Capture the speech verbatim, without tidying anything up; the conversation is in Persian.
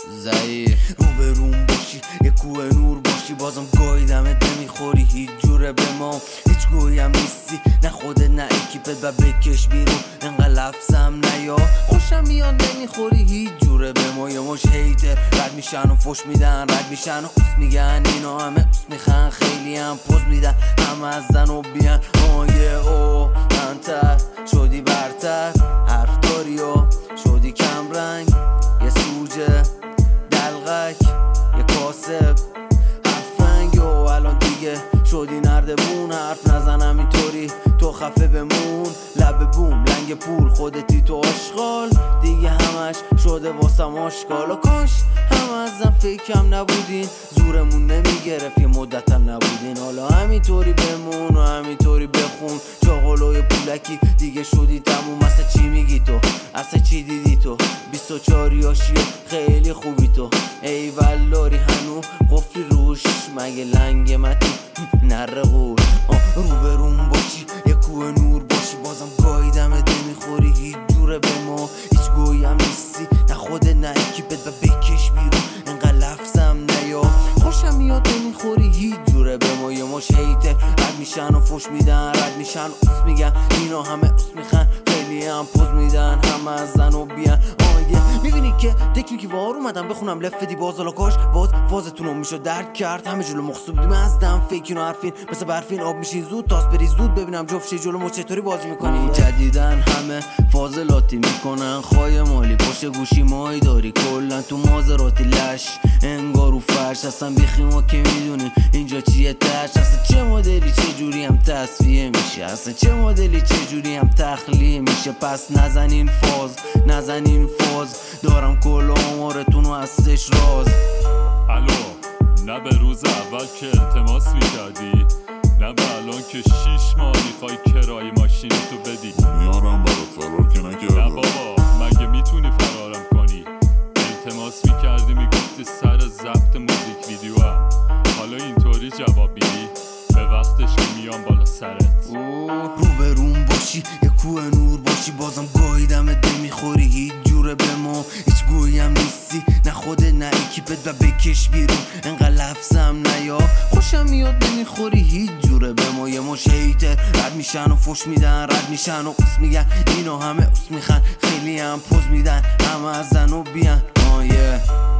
ضعیف رو به روم باشی یه کوه نور باشی بازم گاهی دمت نمیخوری هیچ جوره به ما هیچ گویی هم نیستی نه خودت نه اکیپت و بکش بیرون انقدر لفظم نیا خوشم میاد نمیخوری هیچ جوره به ما یه مش هیتر رد میشن و فش میدن رد میشن و اوس میگن اینا همه اوس میخن خیلی هم پوز میدن همه از زن و بیان آیه او انتر شدی برتر حرف داری و شدی کم رنگ یه سوجه دلغک یه کاسب حرف رنگ و الان دیگه شدی نردبون حرف نزنم اینطوری تو خفه بمون لب بوم لنگ پول خودتی تو آشغال دیگه همش شده واسم آشغال و کاش هم ازم فکرم نبودین زورمون نمیگرفت یه مدتم نبودین حالا همینطوری بمون و همینطوری بخون چاقلوی پولکی دیگه شدی تموم اصلا چی میگی تو اصلا چی دیدی تو بیست و چاریاشی خیلی خوبی تو ای ولاری هنو قفلی روش مگه لنگ متی نره قول رو به روم باشی یه کوه نور باشی بازم گاهی دمت نمیخوری هیچ جوره به ما هیچ گویی هم نیستی نه خودت نه اکیپت و بکش بیرون انقدر لفظم نیا خوشم میاد نمیخوری هیچ جوره به ما یه مش هیتر رد میشن و فش میدن رد میشن اوس میگن اینا همه اوس میخن خیلی هم پوز میدن همه از زن و بیان آیه میبینی که تکنیکی وار اومدم بخونم لفت دی باز حالا کاش باز فازتونو میشد درک کرد همه جلو مخصوب بودیم از دم فیکین و حرفین مثل برفین آب میشین زود تاس بری زود ببینم جفت شی جلو ما چطوری بازی میکنی جدیدن همه فاضلاتی میکنن خواهی مالی پشت گوشی مایی داری کلن تو مازراتی لش انگار رو فرش اصلا بیخی ما که میدونیم اینجا چیه تش اصلا چه مدلی چه جوری هم تصفیه میشه اصلا چه مدلی چه جوری هم تخلیه میشه پس نزنین فاز نزنین فاز دارم کل آمارتونو هستش راز الو نه به روز اول که التماس میکردی نه به الان که شیش ماه میخوای کرای ماشین تو بدی میارم برات فرار که نکردم نه بابا مگه میتونی فرارم کنی التماس میکردی میگفتی سر ضبط موزیک ویدیو هم حالا اینطوری جواب میدی به وقتش که میام بالا سرت رو به روم باشی یه کوه نور باشی بازم گاهی دمت نمیخوری هیچ جوره به ما هیچ گویی هم نیستی نه خودت نه اکیپت و بکش بیرون انقدر لفظم نیا خوشم میاد نمیخوری هیچ جوره به ما یه مش هیتر رد میشن و فش میدن رد میشن و اوس میگن اینا همه اوس میخن خیلی هم پوز میدن همه از زن و بیان آیه